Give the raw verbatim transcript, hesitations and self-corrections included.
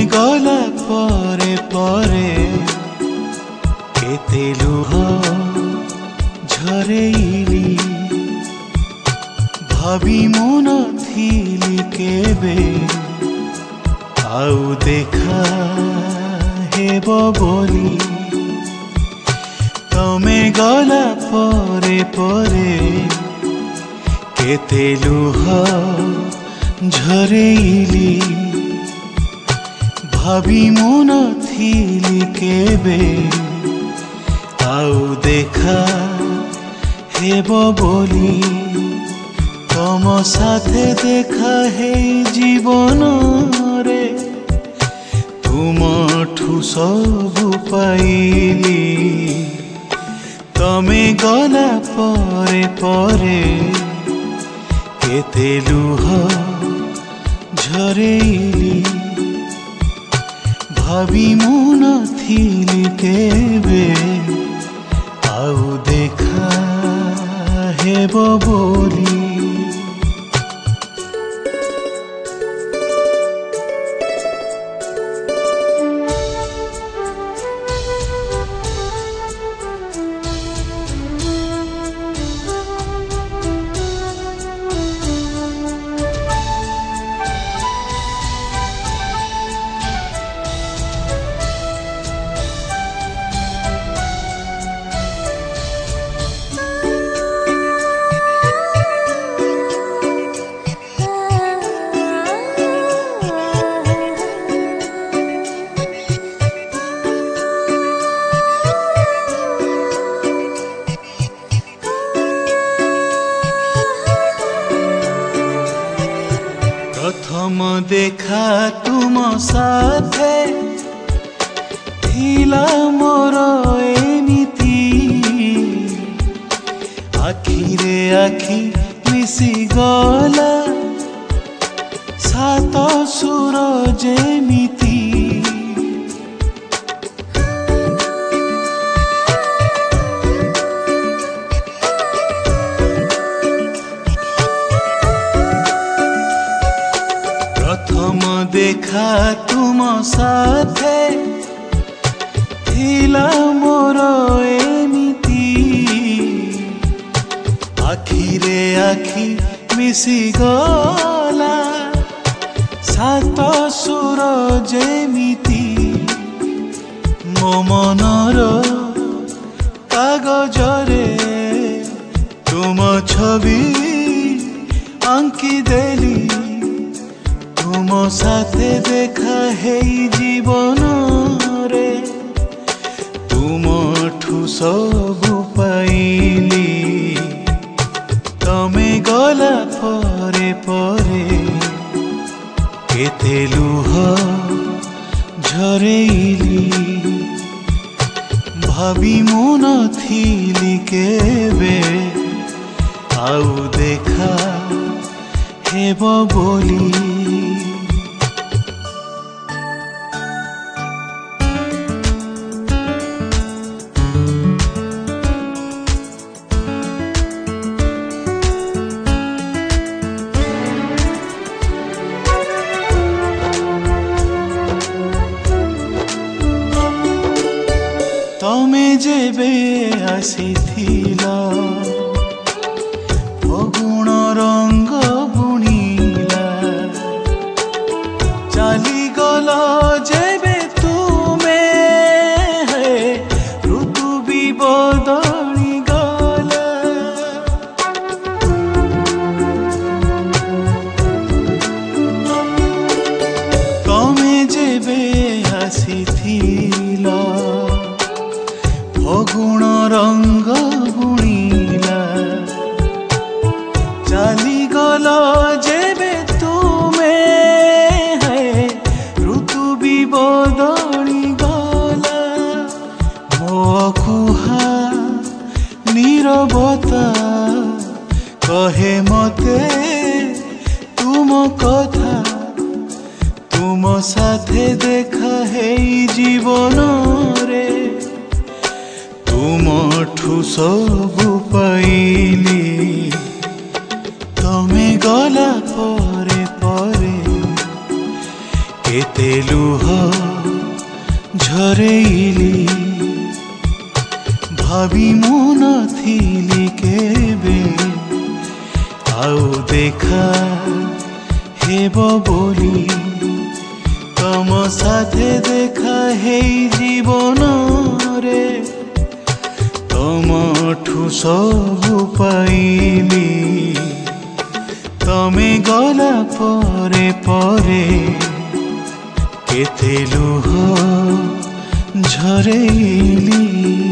गला परे परे केते लुह झरेइली भाभी मु नथिली केबे आउ देखा हेब बोली तमे गला परे परे केते लुह झरेइली भाभी मु नथिली केबे आउ देखा हेब बोली तम साथे देखा हे जीवन रे तुमठु सबु पाइली तमे गला परे परे केते लुह झरेइली भाभी मु नथिली केबे आउ देखा हेब बोली प्रथम देखा तुम साथे थिला मोर एमिति आखिरे आखि मिसी गला सात सुर जेमिति प्रथम देखा तुम साथे थिला मोर एमिति आखिरे आखि मिसी गला सात सुर जेमिति मो मनर कागजरे तुम छवि आंकी देली तुम साथे देखा हे जीवन रे तुमठु सबु पाइली तमे गला परे परे केते लुह झरेइली भाभी मु नथिली केबे आउ देखा हेब बोली तमे जेबे आसीथिला फगुण रंग बुणीला चाली गला जेबे तुमे है ऋतु भी बदली गला तमे जेबे आसीथिला फगुण रंग बुणीला चाली गला जेबे तुमे है ऋतु भी बदली गला मो कुहा नीरवता कहे मते तुम कथा तुम साथे देखा है जीवन रे तुमठु सबु पाइली तमे गला परे परे केते लुह झरेइली भावी मु नथिली केबे आउ देखा हेबो बोली तम साथे देखा हे जीवन रे तमठु सबु पाइली तमे गला परे परे केते लुह झरेइली।